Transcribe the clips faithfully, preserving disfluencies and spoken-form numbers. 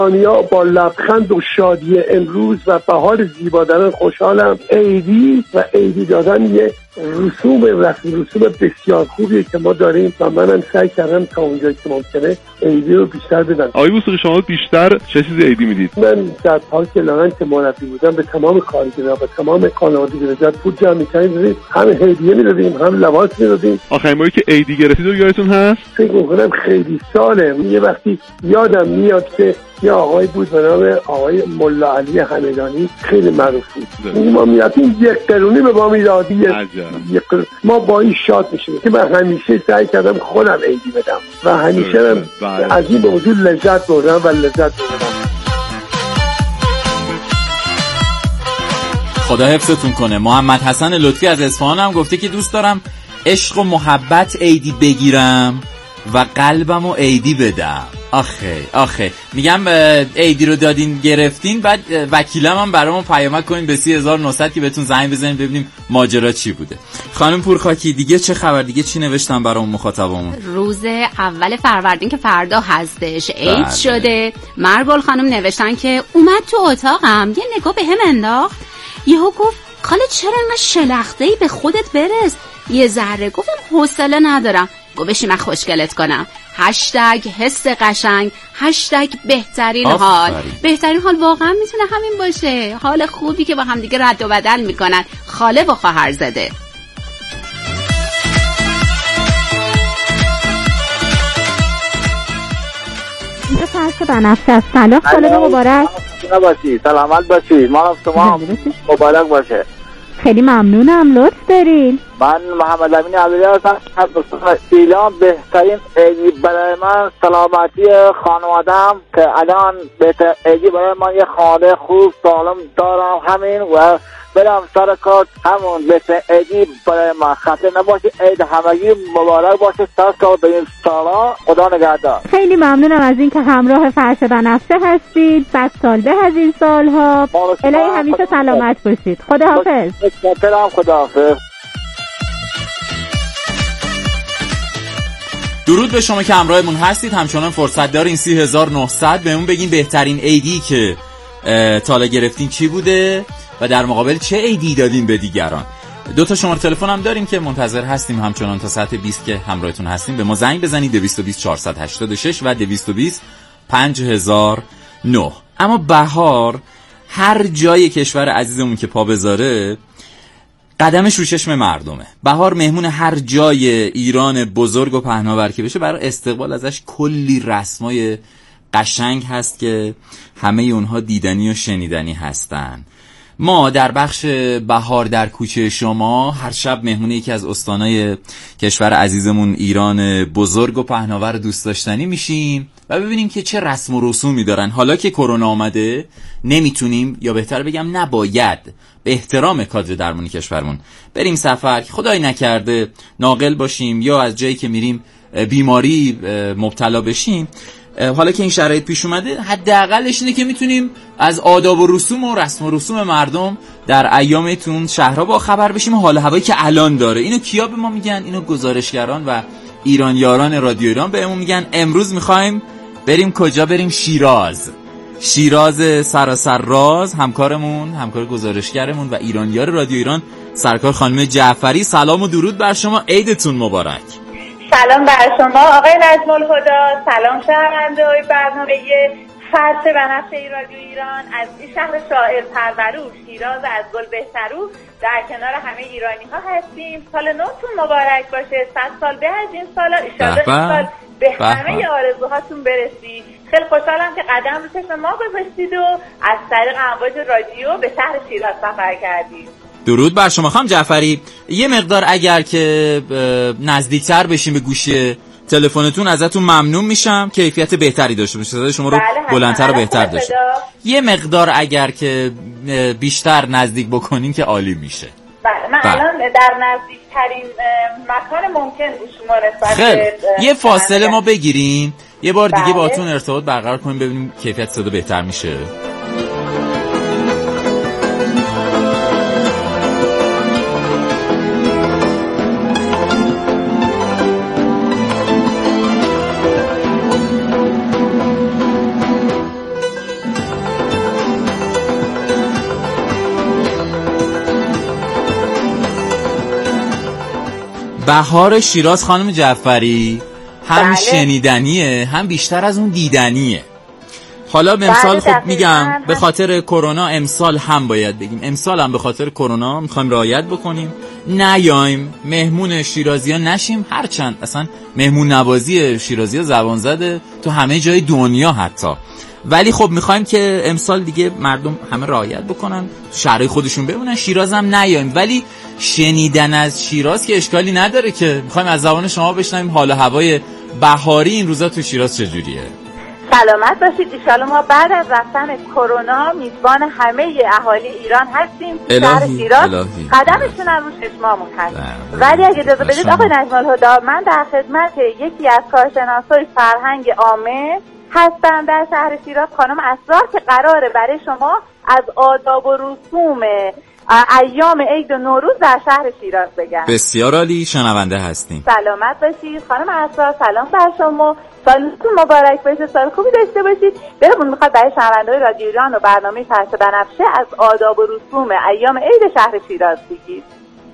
ایرانی‌ها با لبخند و شادی امروز و بهار زیبا دارن خوشحالم. عیدی و عیدی دادن یه رسوم رسم رسوم بسیار خوبیه که ما داریم و منم سعی کردم تا اونجایی که ممکنه عیدی رو بیشتر بدم. آقای وثوقی شما بیشتر چه چیزی عیدی میدید؟ من در پارک لارن که مربی بودم به تمام کارگرها و تمام خانواده گرجت پول جمع می‌کردیم، هم هدیه میدادیم هم لباس میدادیم. آخرین باری که عیدی گرفتید رو یادتون هست؟ فکر می‌کنم خیلی ساله. یه وقتی یادم میاد که یه آقای بود به نام آقای ملا علی همدانی، خیلی معروف بود. ما میرفتیم یک قرونی به ما میداد. یک ما با این شاد میشیم که من همیشه سعی کردم خودم عیدی بدم و همیشه از این موضوع لذت بردم و لذت بردم. خدا حفظتون کنه. محمد حسن لطفی از اصفهان هم گفته که دوست دارم عشق و محبت عیدی بگیرم و قلبم و عیدی بدم. آخه آخه میگم عیدی رو دادین گرفتین، بعد وکیلم هم برامون پیامک کنین به سی هزار و نهصد که بهتون زنگ بزنیم ببینیم ماجرا چی بوده. خانم پورخاکی دیگه چه خبر؟ دیگه چی نوشتن برامون مخاطبمون؟ روز اول فروردین که فردا هستش عید شده. مرگل خانم نوشتن که اومد تو اتاقم یه نگاه به هم انداخت، یهو گفت خاله چرا انقدر شلخته‌ای، به خودت برس. یه ذره گفتم حوصله ندارم. گفت بشی من خوشگلت کنم. هشتگ حس قشنگ، هشتگ بهترین حال. بهترین حال واقعا میتونه همین باشه، حال خوبی که با هم دیگه رد و بدل میکنن خاله و خواهر زاده. فرش بنفشه. سلام خاله مبارک. سلامت باشی. ما شما مبارک باشه. خیلی ممنونم، لطف دارین. من محمد امین عبدی هستم. ایلان بهترین عیدی برای من سلامتی خانواده‌ام که الان بهترین عیدی برای من یه خانواده خوب سالم دارم، همین و برم سر کار، همون بهترین عیدی برای من. خسته نباشی، عید همگی مبارک باشه. سر کار به این سالا، خدا نگهدار. خیلی ممنونم از این که همراه فرش بنفشه هستید. صد سال به از این سالها. الهی همیشه سلامت باشید. خداحافظ. متشکرم. خداحافظ. درود به شما که همراهمون هستید. همچنان فرصت دارین سی هزار و نهصد بهمون بگین بهترین عیدی که تالا گرفتین چی بوده و در مقابل چه عیدی دادین به دیگران. دو تا شماره تلفن هم داریم که منتظر هستیم همچنان تا ساعت بیست که همراهتون هستیم. به ما زنگ بزنید دویست و بیست چهارصد و هشتاد و شش و دویست و بیست پنج هزار و نه. اما بهار هر جای کشور عزیزمون که پا بذاره قدمش رو چشم مردمه. بهار مهمون هر جای ایران بزرگ و پهناور که بشه، برای استقبال ازش کلی رسمای قشنگ هست که همه اونها دیدنی و شنیدنی هستن. ما در بخش بهار در کوچه شما هر شب مهمون یکی از استانای کشور عزیزمون ایران بزرگ و پهناور دوست داشتنی میشیم و ببینیم که چه رسم و رسومی دارن. حالا که کرونا آمده نمیتونیم، یا بهتر بگم نباید، به احترام کادر درمانی کشورمون بریم سفر که خدای نکرده ناقل باشیم یا از جایی که میریم بیماری مبتلا بشیم. حالا که این شرایط پیش اومده، حداقلش اینه که میتونیم از آداب و رسوم و رسم و رسوم مردم در ایامتون شهرها با خبر بشیم و حال هوایی که الان داره. اینو کیا به ما میگن؟ اینو گزارشگران و ایرانیاران رادیو ایران بهمون میگن. امروز میخوایم بریم کجا؟ بریم شیراز. شیراز سراسر راز. همکارمون، همکار گزارشگرمون و ایرانیار رادیو ایران سرکار خانم جعفری، سلام و درود بر شما، عیدتون مبارک. سلام بر شما آقای نجم الهدی، سلام شنونده‌های برنامه فرش بنفشه رادیو ایران از این شهر شاعر پرورو شیراز از گل بهترو در کنار همه ایرانی ها هستیم. سال نوتون مبارک باشه، صد سال به از این سالا، ان سال به همه آرزوهاتون برسید. خیلی خوشحالم که قدم رو چشم ما گذاشتید و از طریق امواج رادیو به شهر شیراز سفر کردید. درود بر شما خانم جعفری. یه مقدار اگر که نزدیکتر بشیم به گوشی تلفنتون ازتون ممنون میشم، کیفیت بهتری داشته باشه، صدای شما رو بله بلندتر و بهتر داشته. یه مقدار اگر که بیشتر نزدیک بکنین که عالی میشه. بله من بله. الان در نزدیکترین مکان ممکن شما نسبت خیلی یه فاصله ما بگیریم، یه بار دیگه بله. باهاتون ارتباط برقرار کنیم ببینیم کیفیت صدا بهتر میشه. بهار شیراز خانم جعفری هم بله. شنیدنیه هم بیشتر از اون دیدنیه. حالا به امسال بله خب میگم به خاطر کرونا امسال هم باید بگیم امسال هم به خاطر کرونا میخوایم رعایت بکنیم، نیایم مهمون شیرازی ها نشیم، هرچند اصلا مهمون نوازی شیرازی ها زبان زده تو همه جای دنیا حتی، ولی خب میخوایم که امسال دیگه مردم همه رعایت بکنن، شهرهای خودشون بمونن، شیراز هم نیایم. ولی شنیدن از شیراز که اشکالی نداره که میخوایم از زبان شما بشنویم حال و هوای بهاری این روزا تو شیراز چجوریه. سلامت باشید. ایشالا ما بعد از رفتن کرونا میزبان همه اهالی ایران هستیم. شهر شیراز قدمشون هم رو چشمامون هست. ولی اگه اجازه بدید آقای نجم الهدی، من در خدمت یکی از کارشناسای فرهنگ عامه هستم در شهر شیراز، خانم اسرار، که قراره برای شما از آداب و رسوم ایام عید و نوروز در شهر شیراز بگم. بسیار عالی، شنونده هستیم. سلامت باشید خانم اسرار، سلام بر شما، سالتون مبارک باشه، سال خوبی داشته باشید. بهمون میخواد برای شنونده‌های رادیو ایران و برنامه فرش بنفشه از آداب و رسوم ایام عید شهر شیراز بگید.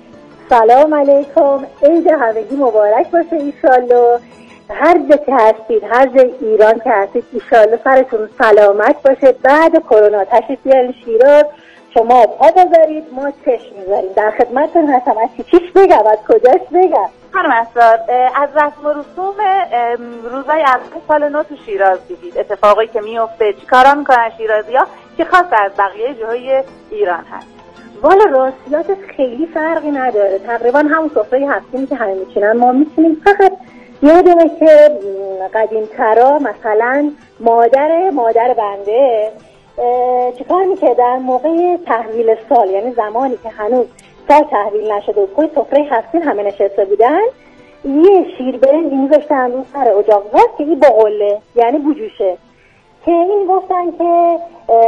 سلام علیکم، عید همگی مبارک باشه ایشالله. هر جا که هستید، هر جای ایران که هستید، ایشالله سرتون سلامت باشه. بعد کرونا تشریف بیارین شیراز، شما پا بذارید ما چشم میذاریم. در خدمتتون هستم. از چیش بگم، از کجاش بگم؟ خانم اسرار، از رسم و رسوم روزای اول سال نو تو شیراز بگید. اتفاقی که میفته، چیکارا میکنن شیرازی‌ها که خاص از بقیه جاهای ایران هست؟ والا راستیاتش خیلی فرقی نداره، تقریبا همون سفره هفتمی که همه میچینن ما میچینیم. فقط یادمه که قدیم‌ترا مثلا مادر مادر بنده چیکار میکردن موقع تحویل سال، یعنی زمانی که هنوز سال تحویل نشده بود، پای سفره هفتین همه نشسته بودن، یه شیر برنج میذاشتن رو سر اجاق گاز که این با قله، یعنی بوجوشه، که این گفتن که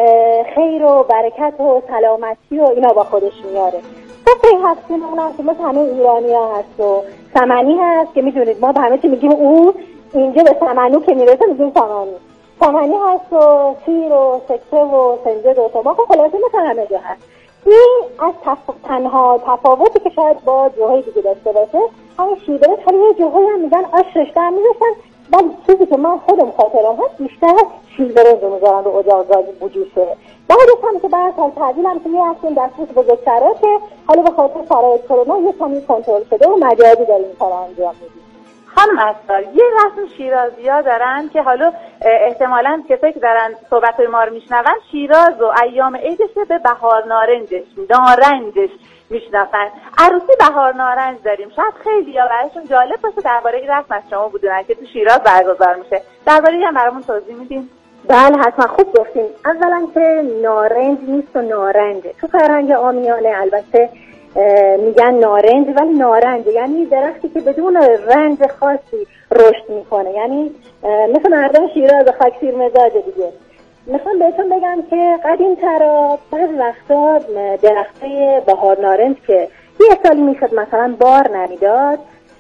خیر و برکت و سلامتی و اینا با خودش میاره. سفره هفتین اونم که مثل همه ایرانی ها هست و سمنی هست که میدونید ما به همه چی میگیم او، اینجا به سمنو که میرسه میگیم سمنی. سمنی هست و شیر و سکه و سنجد و تماق و خلاصه مثل همه جا هست. این از تف... تنها تفاوتی که شاید با جاهای دیگه داشته باشه همین شیربرنج، حالا یه جاهایی هم میگن آش رشته میذاشتن، ولی چیزی که من خودم خاطرم هست بیشتر شیربرنج رو میذارن رو اجاق گاز بوجوشه. بعدش هم که بعد سال تعدیل هم که میرسیم دستوس بزرگتره که حالا به خاطر شرایط کرونا یه کمی کنترل شده و مجازی داریم این کار انجام میدیم. خانم اسرار، یه رسم شیرازی‌ها دارن که حالا احتمالاً کسایی که دارن صحبت‌های ما رو میشنون شیراز و ایام عیدش به بهار نارنجش نارنجش میشناسن. عروسی بهار نارنج داریم، شاید خیلی ها براشون جالب باشه درباره این رسم از شما بدونن که تو شیراز برگزار میشه. درباره این هم برامون توضیح میدین؟ بله حتما، خوب گفتین. اولا که نارنج نیست و نارنجه. تو فرهنگ عامیانه البته میگن نارنج، ولی نارنج یعنی درختی که بدون رنج خاصی رشد میکنه، یعنی مثل مردم شیراز خاکسیر مزاج دیگه. میخوام بهتون بگم که قدیم ترا بعض وقتا درخته بهار نارنج که یه سالی میشد مثلا بار نمیداد،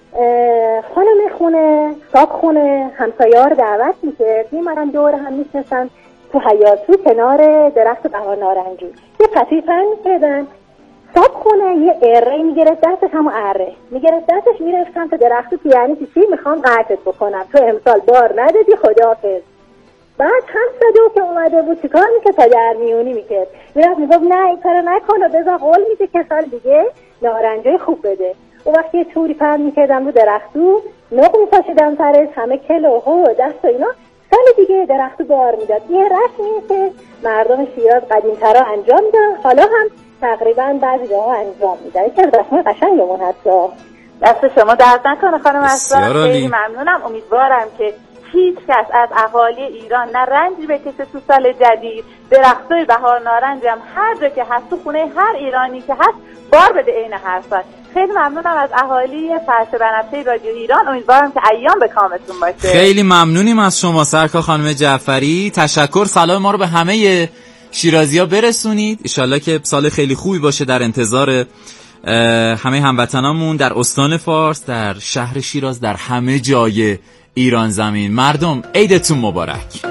خانم خونه صاحب خونه همسایه‌ها رو دعوت میکرد، میمدن دور هم میشنسن تو حیاطو کنار درخت بهار نارنجی، یه پتوی پهن میکردن. صاحب خونه یه اره میگرفت دستش، همون اره میگرفت دستش میرفت سمت درختو که یعنی چی؟ میخوام قطعت بکنم، تو امسال بار ندادی خداحافظ. بعد چند صدو که اومده بود چیکار میکرد؟ تا در میونی میکرد، میرفت میگفت نه این کارو نکن و بذار قول میده که سال دیگه نارنجای خوب بده. اون وقت یه توری پهن میکردم رو درختو، نق میپاشیدم سرش، همه کل و هو و دست و اینا، سال دیگه درختو بار میداد. یه رسمیه که مردم شیراز قدیم‌ترا انجام میدن، حالا هم تقریبا بعضی جاها انجام میدن. یکی از رسم‌های قشنگمون هست. دست شما درد نکنه خانم اسرار، خیلی ممنونم. امیدوارم که هیچ کس از اهالی ایران نه رنجی بکشه تو سال جدید. درختای بهار نارنج هم هر جا که هست تو خونه هر ایرانی که هست بار بده عین هر سال. خیلی ممنونم از اهالی فرش بنفشه رادیو ایران، امیدوارم که ایام به کامتون باشه. خیلی ممنونیم از شما سرکار خانم جعفری، تشکر. سلام ما رو به همه شیرازی‌ها برسونید، انشالله که سال خیلی خوبی باشه. در انتظار همه هموطنامون در استان فارس، در شهر شیراز، در همه جای ایران زمین. مردم عیدتون مبارک.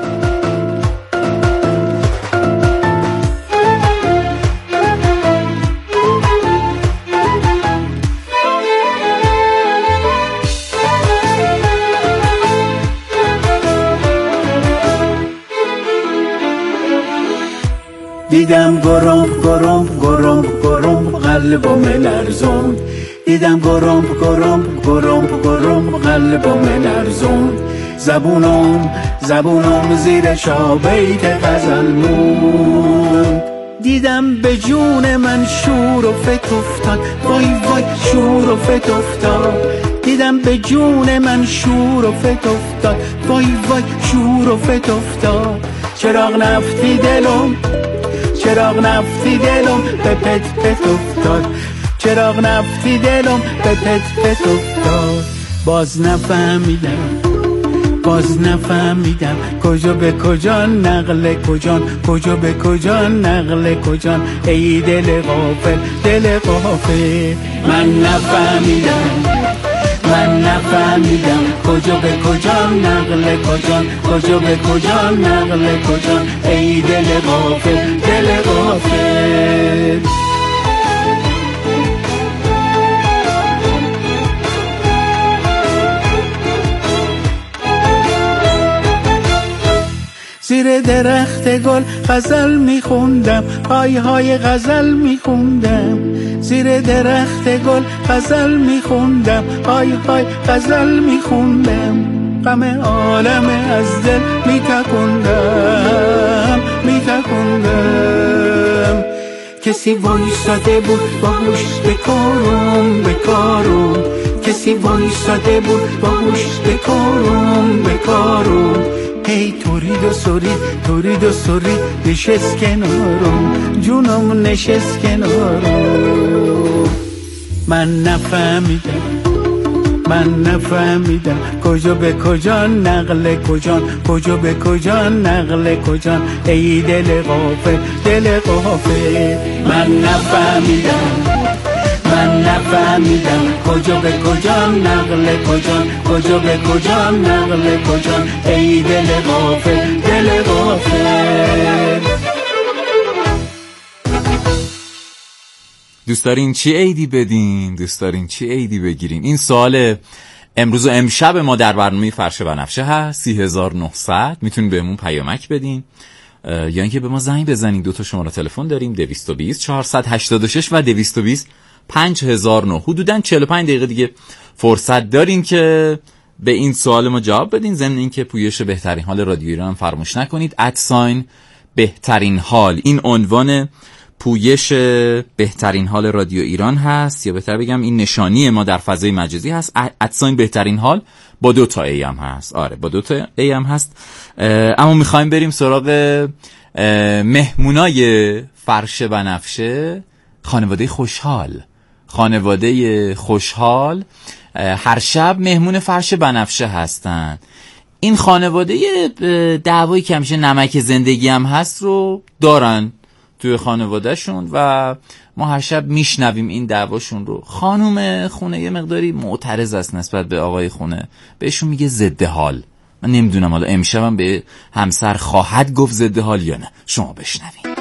دیدم گرم گرم گرم گرم قلبم لرزون دیدم گرم گرم گرم گرم قلبم لرزون زبونم زبونم زیر شابیت غزل مون دیدم به جون من شور و فت افتاد وای وای شور و فت افتاد دیدم به جون من شور و فت افتاد وای وای شور و فت افتاد چراغ نفتی دلم چراغ نفتی دلم به پت پت افتاد چراغ نفتی دلم به پت پت افتاد باز نفهمیدم باز نفهمیدم کجا به کجا نقل کجان کجا به کجا نقل کجان ای دل غافل دل غافل من نفهمیدم من نفهمیدم کجا به کجا نقل کجان کجا به کجا نقل کجان ای دل غافل دل غافل زیر درخت گل غزل میخوندم های های غزل میخوندم زیر درخت گل غزل میخوندم های های غزل میخوندم غم عالم از دل میتکندم میتکندم کسی وایساده بود با گوش بکارم بکارم کسی وایساده بود با گوش بکارم بکارم هی تورید و سورید تورید و سورید نشست کنارم جونم نشست کنارم من نفهمیدم من نفهمیدم کجا به کجا نقل کجان کجا به کجا نقل کجان ای دل غافل دل غافل من نفهمیدم من نفهمیدم کجا به کجا نقل کجان کجا به کجا نقل کجان ای دل غافل دل غافل دوست دارین چی عیدی بدین؟ دوست دارین چی عیدی بگیرین؟ این سوال امروز و امشب ما در برنامه فرش بنفشه هست. سی هزار و نهصد میتونین بهمون پیامک بدین یا اینکه به ما زنگ بزنین. دو تا شماره تلفن داریم، دویست و بیست چهارصد و هشتاد و شش و دویست و بیست پنج هزار و نه. حدوداً چهل و پنج دقیقه دیگه فرصت دارین که به این سوال ما جواب بدین. ضمن اینکه پویش بهترین حال رادیو ایران فراموش نکنید. ادساین بهترین حال این عنوان پویش بهترین حال رادیو ایران هست، یا بهتر بگم این نشانی ما در فضای مجازی هست. ادساین بهترین حال با دو تا ای هم هست. آره با دو تا ای هم هست. اما میخوایم بریم سراغ مهمونای فرش بنفشه. خانواده خوشحال خانواده خوشحال هر شب مهمون فرش بنفشه هستن. این خانواده دعوایی که همیشه نمک زندگی هم هست رو دارن توی خانوادهشون و ما هر شب میشنویم این دعواشون رو. خانوم خونه یه مقداری معترض است نسبت به آقای خونه، بهشون میگه ضد حال. من نمیدونم حالا امشبم به همسر خواهد گفت ضد حال یا نه. شما بشنوین.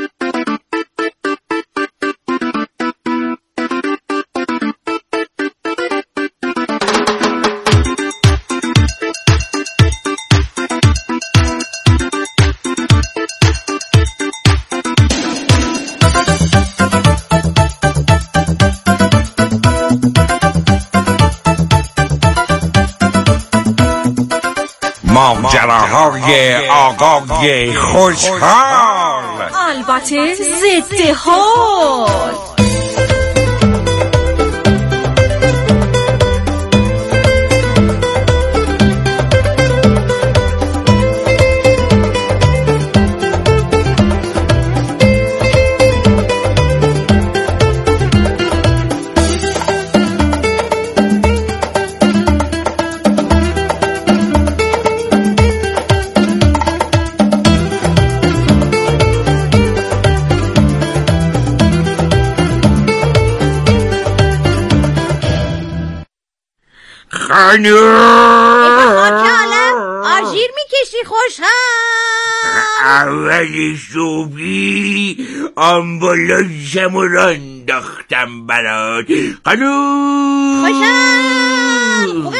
ماجراهای آقای خوشحال، البته ضد حال. خانوم آژیر میکشی خوشحال. اول صبحی آمبولانسم رو انداختم برات خانوم. خوشحال خوبه منم این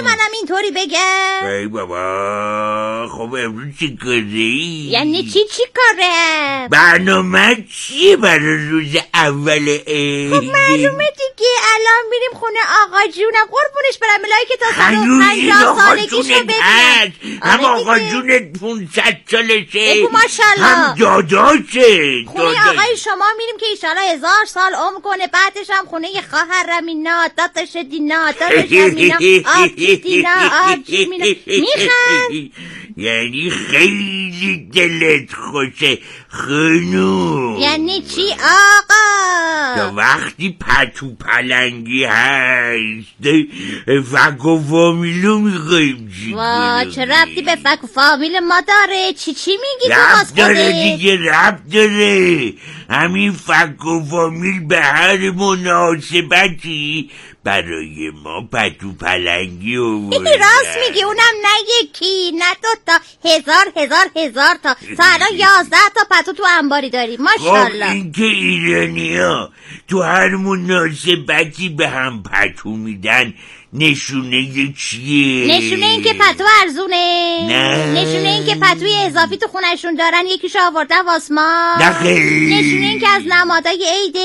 اینطوری بگم؟ ای بابا خب امروز چی کاری؟ یعنی چی چی کاره؟ برنامه چیه برای روز اول عید؟ خب معلومه دیگه الان میریم خونه آقا جونم قربونش برم ملایی که تا صد و پنجاه سالگیشو ببینم. هم آقا جونت پونصد سالشه بگو ماشالله هم داداشه. خونه آقای شما میریم که ایشالا هزار سال عمر کنه بعدش هم خونه خواهرم اینا داداش دینا داداش اینا آبجی دینا آبجی مینا میخند. یعنی خیلی دلت خوشه خانوم. یعنی چی آقا؟ تا وقتی پتو پلنگی هست فک و فامیلو میخوایم چی وا چه ربطی به فک و فامیل ما داره؟ چی چی میگی تو باز خودت؟ ربط داره دیگه ربط داره. همین فک و فامیل به هر مناسبتی برای ما پتو پلنگی آورده. راست میگی اونم نه یکی نه دوتا هزار هزار هزار تا تا الان یازده تا پتو تو انباری داریم ماشالله. خب این که ایرانی‌ها تو هر مناسبتی به هم پتو میدن نشونه چیه؟ نشونه این که پتو ارزونه. نه نشونه این که پتوی اضافی تو خونشون دارن یکیشو آوردن واسما. نه خیلی. نشونه این که از نمادای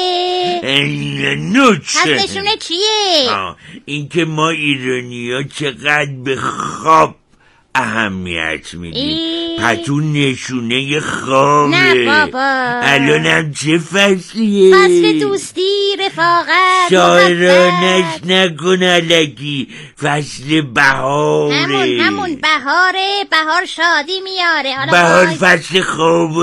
عیده. نوچه پس نشونه چیه؟ آه. این که ما ایرانی ها چقدر به خواب اهمیت میدیم. پتو نشونه خوابه. نه بابا الان هم چه فصلیه؟ فصل دوستی رفاقت شاعرانش نکن الکی. فصل بهاره. همون همون بهاره. بهار شادی میاره. بهار فصل خواب و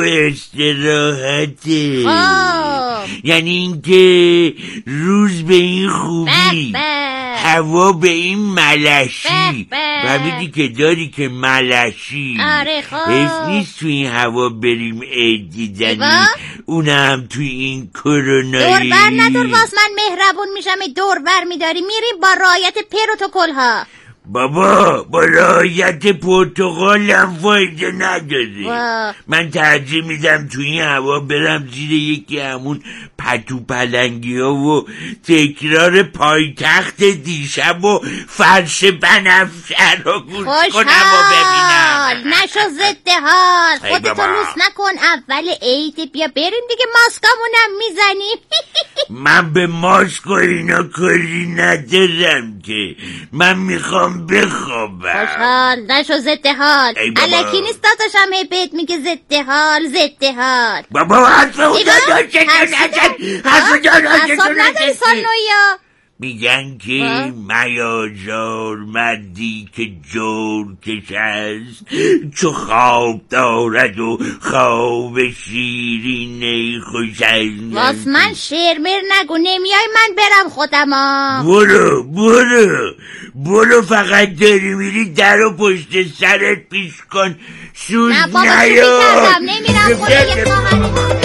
استراحته. یعنی اینکه روز به این خوبی هوا به این ملشی. فهمیدی که داری که ملشی. آره خب حیف نیست تو این هوا بریم عید دیدنی اونم تو این کرونایی. دور بر ندور واس من مهربون میشم دور بر میداری میریم با رعایت پروتکل ها. بابا با رعایت پرتغالم فایده نداره. من ترجیح میدم تو این هوا برم زیر یکی همون پتو پلنگی ها و تکرار پایتخت دیشب و فرش بنفشه رو گوش کنم و ببینم. نشو زده حال خودتو لوس نکن اول عید بیا بریم دیگه ماسکامونم میزنیم. من به ماسک و اینا کاری ندارم که من میخوام بخوابم. خوشحال نشو زده حال الکی نیست داداشم هی بهت میگه زده حال زده حال. بابا حرف خدا داشته نزد حرف خدا نداری سال نویا. میگن که میازار مردی که جور کش است چو خواب دارد و خواب شیرینه خوش است. واس من شعر مر نگو نمیای من برم خودما. برو برو برو فقط داری میری در و پشت سرت پیش کن سوز نه بابا نیا. نمیرم خونه یه خواهر.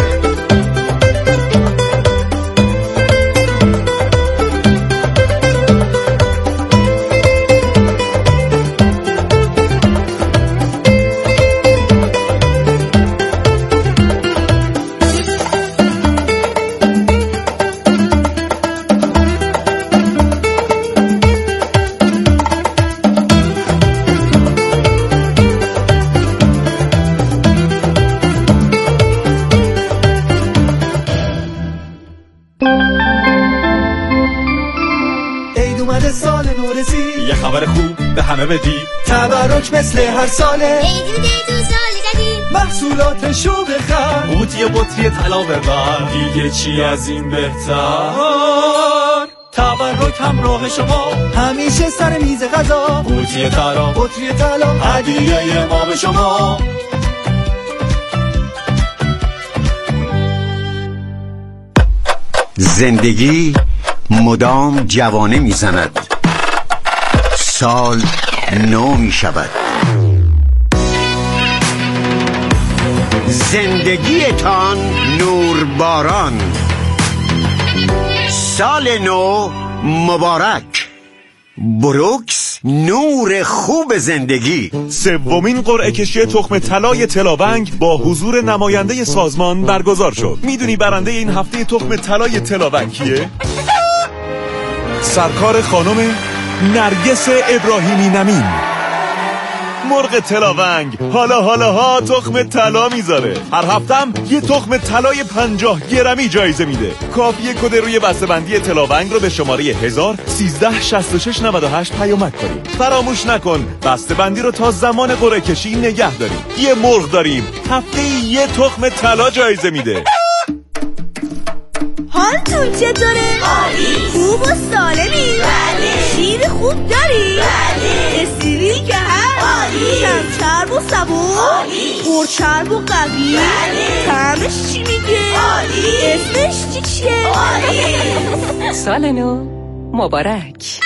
خبر خوب به همه بدی تبرک مثل هر ساله عیدی تو سال جدید محصولاتشو بخر قوطی بطری طلا ببر دیگه چی از این بهتر تبرک همراه شما همیشه سر میز غذا قوطی طلا بطری طلا هدیه ما به شما. زندگی مدام جوانه میزند سال نو می شود. زندگیتان نورباران سال نو مبارک. بروکس نور خوب زندگی. سومین قرعه کشی تخم طلای تلاونگ با حضور نماینده سازمان برگزار شد. میدونی برنده این هفته تخم طلای تلاونگ کیه؟ سرکار خانم نرگس ابراهیمی نمین. مرغ تلاونگ حالا حالا ها تخم طلا میذاره. هر هفتم یه تخم طلای پنجاه گرمی جایزه میده. کافیه کد روی بسته‌بندی تلاونگ رو به شماره هزار سیزده شصت و شش نود و هشت پیامک کنیم. فراموش نکن بسته‌بندی رو تا زمان قرعه کشی نگه داریم. یه مرغ داریم هفته یه تخم طلا جایزه میده. حالتون چطوره؟ عالی. خوب و سالمی؟ بله. شیر خوب داری؟ بله. استریل که هست؟ عالی. کم چرب و صبور؟ عالی. پر چرب و قوی؟ بله. طعمش چی میگه؟ عالی. اسمش چی چیه؟ عالی. سال نو مبارک.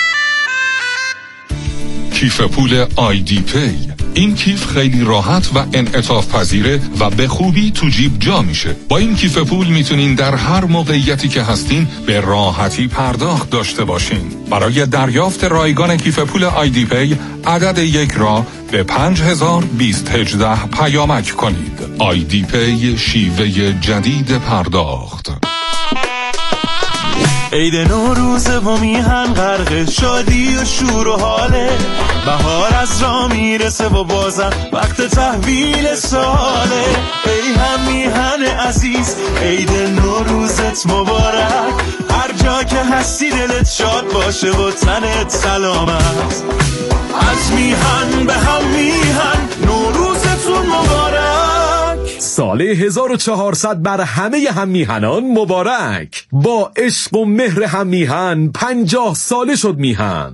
کیف پول آیدی پی. این کیف خیلی راحت و انعطاف پذیره و به خوبی تو جیب جا میشه. با این کیف پول میتونین در هر موقعیتی که هستین به راحتی پرداخت داشته باشین. برای دریافت رایگان کیف پول آیدی پی عدد یک را به پنج هزار بیست هجده پیامک کنید. آیدی پی شیوه جدید پرداخت. عید نوروزه و میهن غرق شادی و شور و حاله. بهار از را میرسه و بازم وقت تحویل ساله. ای هم میهن عزیز عید نوروزت مبارک. هر جا که هستی دلت شاد باشه و تنت سلامت. از میهن به هم میهن نوروزتون مبارک. سال هزار و چهارصد بر همه هم میهنان مبارک. با عشق و مهر هم میهن پنجاه ساله شد میهن.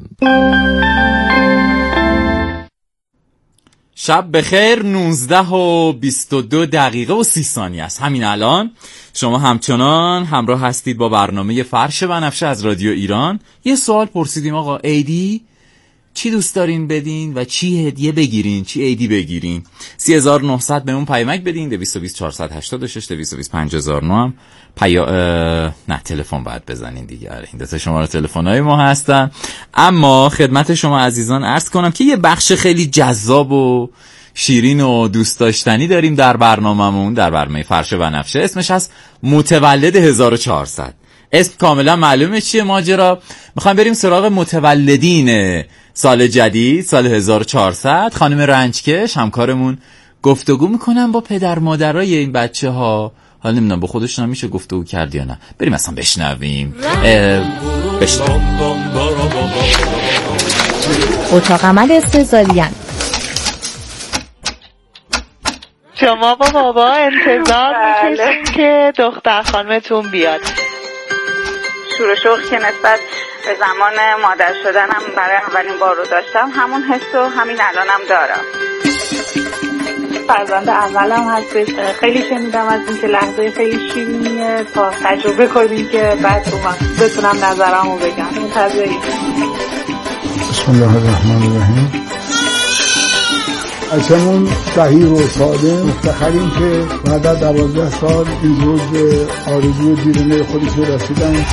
شب بخیر. نوزده و بیست و دو دقیقه و سی ثانیه است. همین الان شما همچنان همراه هستید با برنامه فرش بنفشه از رادیو ایران. یه سوال پرسیدیم آقا عیدی چی دوست دارین بدین و چی هدیه بگیرین، چی عیدی بگیرین؟ سی هزار و نهصد بهمون پیامک بدین. دویست و بیست چهارصد و هشتاد و شش دویست و بیست پنج هزار و نه هم پیا اه... نه تلفن باید بزنین دیگه. این دو تا شماره تلفن‌های ما هستن. اما خدمت شما عزیزان عرض کنم که یه بخش خیلی جذاب و شیرین و دوست داشتنی داریم در برنامه‌مون، در برنامه فرش بنفشه. اسمش هست متولد هزار و چهارصد. اسم کاملا معلومه چیه ماجرا. میخوایم بریم سراغ متولدین سال جدید، سال هزار و چهارصد. خانم رنجکش همکارمون گفتگو میکنن با پدر مادرای این بچه ها. حالا نمیدونم با خودشون هم میشه گفتگو کرد یا نه. بریم اصلا بشنویم. بشنویم. اتاق عمل استعزالیان. شما با بابا انتظار میکشین که دختر خانمتون بیاد. شور و شوق که نسبت به زمان مادر شدنم برای اولین بار رو داشتم، همون حس رو همین الانم دارم. فرزند اولم هستش. خیلی شنیدم از این که لحظه خیلی شیرینیه تا تجربه کنیم که بعد رو من بتونم نظرمو بگم. منتظریم. بسم الله الرحمن الرحیم. اصلاً صحیح و ساده مفتخریم که بعد از دوازده سال این روز به آرزو دیرینه خودش رسیدن.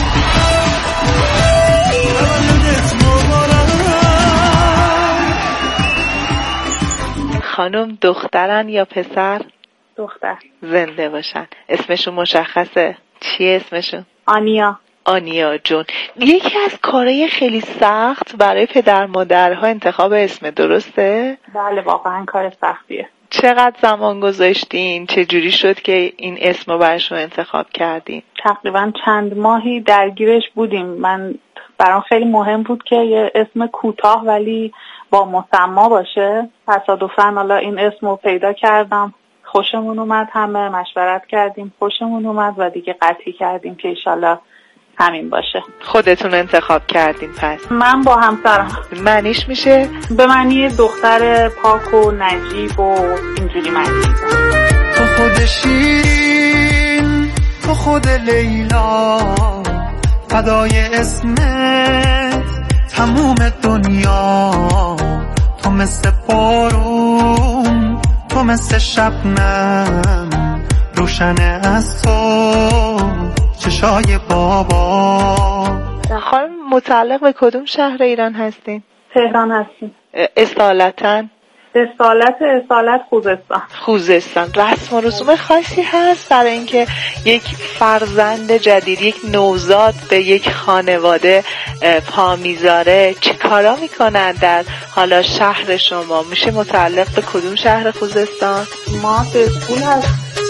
خانم دخترن یا پسر؟ دختر. زنده باشن. اسمشون مشخصه؟ چیه اسمشون؟ آنیا. آنیا جون. یکی از کارهای خیلی سخت برای پدر مادرها انتخاب اسم، درسته؟ بله واقعا کار سختیه. چقدر زمان گذاشتین؟ چه جوری شد که این اسم رو براشون انتخاب کردین؟ تقریبا چند ماهی درگیرش بودیم. من برام خیلی مهم بود که یه اسم کوتاه ولی با مسما باشه. تصادفاً حالا این اسم رو پیدا کردم، خوشمون اومد، همه مشورت کردیم، خوشمون اومد و دیگه قطعی کردیم که انشالله همین باشه. خودتون انتخاب کردین پس؟ من با همسرم. معنیش میشه؟ به معنی دختر پاک و نجیب و اینجوری معنی. تو خود شیرین، تو خود لیلا، فدای اسمت تموم دنیا. تو مثل بارون، تو مثل شبنم، روشن از تو چشای بابا. خانم متعلق به کدوم شهر ایران هستین؟ تهران هستیم. اصالتاً؟ اصالت اصالت خوزستان. خوزستان. رسم و رسوم خاصی هست برای اینکه یک فرزند جدید، یک نوزاد به یک خانواده پا میذاره؟ چه چیکارا میکنن در حالا شهر شما؟ میشه متعلق به کدوم شهر خوزستان؟ ما به اسکول هست.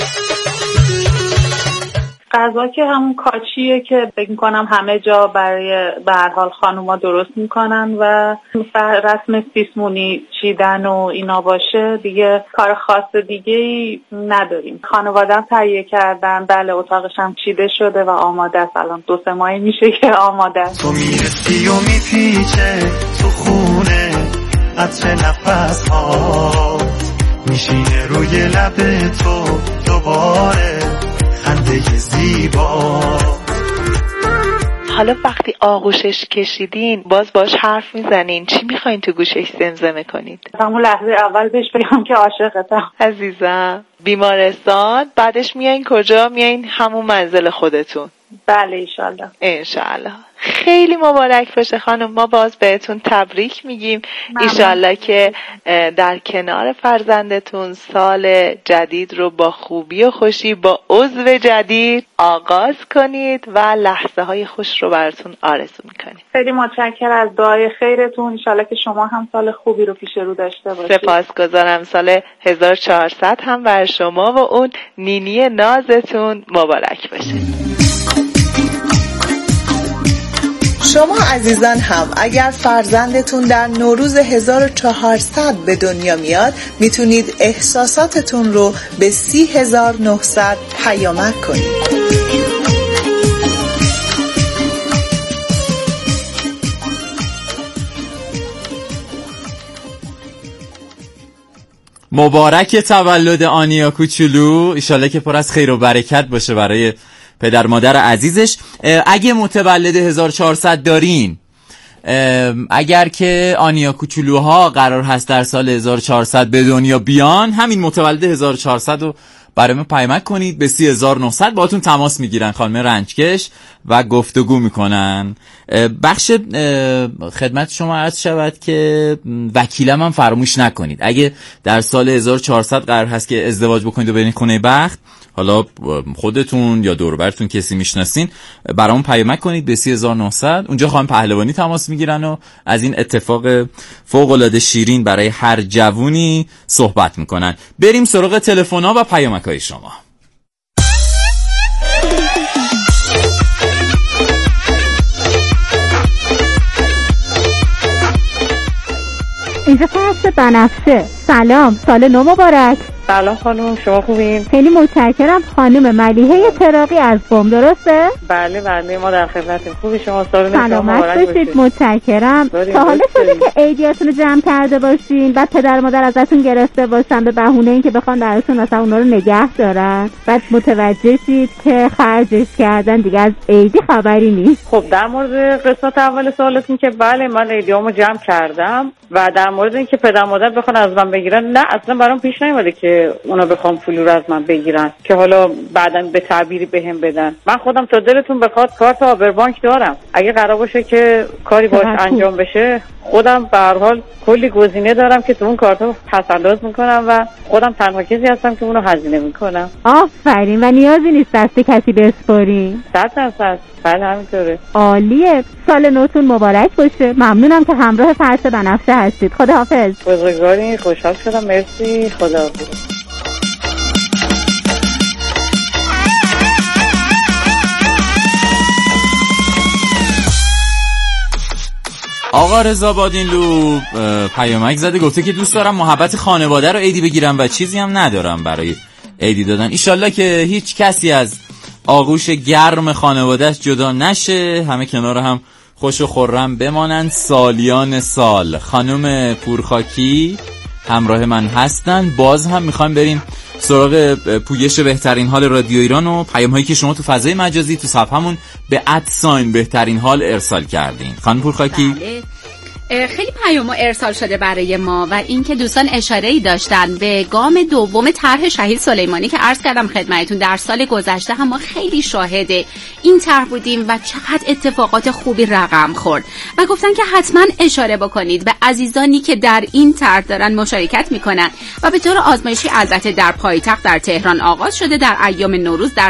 غذا که همون کاچیه که فکر میکنم همه جا برای به هر حال خانوما درست میکنن و رسم سیسمونی چیدن و اینا باشه، دیگه کار خاص دیگه ای نداریم. خانواده‌ام تهیه کردن، بله اتاقش هم چیده شده و آماده است. الان دو سه ماهی میشه که آماده است. تو میرسی و میپیچه تو خونه عطر نفس ها میشینه روی لب تو دوباره خنده زیبا. حالا وقتی آغوشش کشیدین باز باش حرف میزنین، چی میخواین تو گوشش زمزمه کنید؟ همون لحظه اول بهش بگم که عاشقتم. عزیزم بیمارستان، بعدش میایین کجا؟ میایین همون منزل خودتون؟ بله ایشالله. انشالله. خیلی مبارک باشه خانم، ما باز بهتون تبریک میگیم. ایشالله که در کنار فرزندتون سال جدید رو با خوبی و خوشی با عضو جدید آغاز کنید و لحظه های خوش رو براتون آرزو میکنیم. خیلی متشکرم از دعای خیرتون. ایشالله که شما هم سال خوبی رو پیش رو داشته باشید. سپاسگزارم. سال هزار و چهارصد هم بر شما و اون نینی نازتون مبارک باشه. شما عزیزان هم اگر فرزندتون در نوروز هزار و چهارصد به دنیا میاد میتونید احساساتتون رو به سی هزار و نهصد پیامک کنید. مبارک تولد آنیا کوچولو، ایشالله که پر از خیر و برکت باشه برای پدر مادر عزیزش. اگه متولد هزار و چهارصد دارین، اگر که آنیا کوچولوها قرار هست در سال هزار و چهارصد به دنیا بیان، همین متولد هزار و چهارصد رو برای ما پیامک کنید به سی هزار و نهصد. باهاتون تماس میگیرن خانم رنجکش و گفتگو میکنن. بخش خدمت شما عرض شود که وکیلم هم فراموش نکنید. اگه در سال هزار و چهارصد قرار هست که ازدواج بکنید و برین خونه بخت، حالا خودتون یا دور برتون کسی میشناسین، برامون پیامک کنید به سی هزار و نهصد. اونجا خانم پهلوانی تماس میگیرن و از این اتفاق فوق العاده شیرین برای هر جوونی صحبت میکنن. بریم سراغ تلفن‌ها و پیامک‌های شما. اینجا فرست بنفشه. سلام، سال نو مبارک. سلام خانم، شما خوبین؟ خیلی متشکرم. خانم ملیحه تراقی از بوم، درسته؟ بله بله، ما در خدمتیم. خوبی شما؟ سال نو سلامت باشید. متشکرم. تا حالا شده که عیدیاتون رو جمع کرده باشین بعد پدر مادر ازتون گرفته باشن به بهونه اینکه بخوان براتون مثلا اونا رو نگه دارن، بعد متوجه شید که خرجش کردن دیگه از عیدی خبری نیست؟ خب در مورد قسمت اول سوالتون که بله، من عیدیامو جمع کردم و در مورد اینکه پدر مادر بخوان از من بگیرن، نه اصلا برام پیش نیومده که اونا بخوام پول رو از من بگیرن که حالا بعداً به تعبیری بهم بدن. من خودم تا دلتون بخواد کارت آبربانک دارم. اگه قرار باشه که کاری باش انجام بشه، خودم به هر حال کلی گزینه دارم که تو اون کارتو پس‌انداز میکنم و خودم تنها کسی هستم که اونو هزینه میکنم. آفرین. و نیازی نیست دست کسی بسپارین. صد درصد. بله همینطوره. عالیه. سال نوتون مبارک باشه. ممنونم که همراه فرش بنفشه هستید. خداحافظ. بزرگواری، خوشحال شدم. مرسی. خداحافظ. آقا رضا بادینلو پیامک زده، گفته که دوست دارم محبت خانواده رو عیدی بگیرم و چیزی هم ندارم برای عیدی دادن. ایشالله که هیچ کسی از آغوش گرم خانوادهش جدا نشه، همه کنار هم خوش و خرم بمانند سالیان سال. خانم پورخاکی همراه من هستن. باز هم میخوایم بریم سراغ پویش بهترین حال رادیو ایران و پیام هایی که شما تو فضای مجازی تو صفحمون به ادساین بهترین حال ارسال کردین. خانم پورخاکی. بله. خیلی پیامو ارسال شده برای ما و اینکه دوستان اشاره‌ای داشتن به گام دوم طرح شهید سلیمانی که عرض کردم خدمتتون در سال گذشته هم ما خیلی شاهد این طرح بودیم و چقدر اتفاقات خوبی رقم خورد و گفتن که حتما اشاره بکنید به عزیزانی که در این طرح دارن مشارکت میکنن و به طور آزمایشی البته در پایتخت در تهران آغاز شده در ایام نوروز در